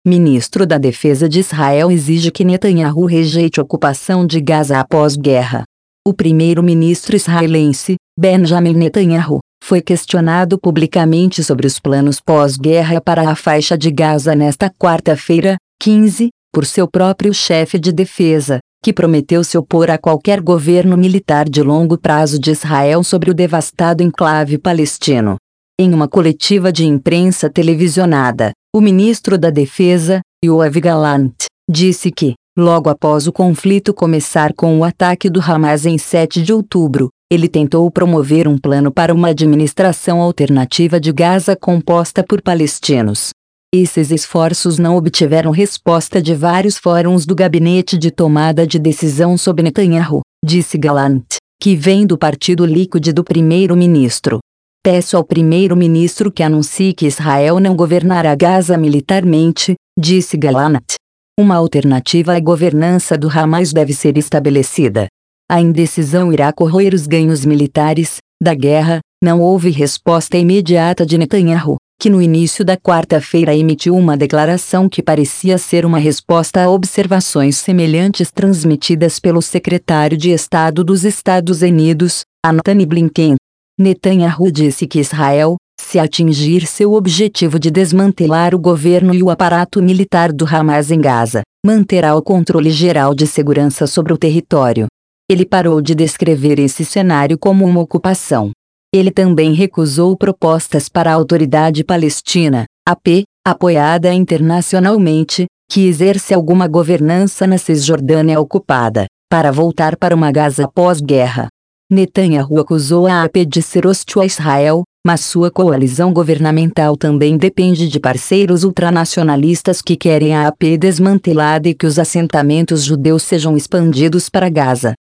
ministro da Defesa de Israel exige que Netanyahu rejeite a ocupação de Gaza após guerra. O primeiro-ministro israelense, Benjamin Netanyahu, foi questionado publicamente sobre os planos pós-guerra para a faixa de Gaza nesta quarta-feira, 15, por seu próprio chefe de defesa, que prometeu se opor a qualquer governo militar de longo prazo de Israel sobre o devastado enclave palestino. Em uma coletiva de imprensa televisionada, o ministro da Defesa, Yoav Gallant, disse que, logo após o conflito começar com o ataque do Hamas em 7 de outubro, ele tentou promover um plano para uma administração alternativa de Gaza composta por palestinos. Esses esforços não obtiveram resposta de vários fóruns do gabinete de tomada de decisão sob Netanyahu, disse Gallant, que vem do partido Likud do primeiro-ministro. Peço ao primeiro-ministro que anuncie que Israel não governará Gaza militarmente, disse Gallant. Uma alternativa à governança do Hamas deve ser estabelecida. A indecisão irá corroer os ganhos militares da guerra. Não houve resposta imediata de Netanyahu, que no início da quarta-feira emitiu uma declaração que parecia ser uma resposta a observações semelhantes transmitidas pelo secretário de Estado dos Estados Unidos, Antony Blinken. Netanyahu disse que Israel, se atingir seu objetivo de desmantelar o governo e o aparato militar do Hamas em Gaza, manterá o controle geral de segurança sobre o território. Ele parou de descrever esse cenário como uma ocupação. Ele também recusou propostas para a Autoridade Palestina, AP, apoiada internacionalmente, que exerce alguma governança na Cisjordânia ocupada, para voltar para uma Gaza pós-guerra. Netanyahu acusou a AP de ser hostil a Israel, mas sua coalizão governamental também depende de parceiros ultranacionalistas que querem a AP desmantelada e que os assentamentos judeus sejam expandidos para Gaza.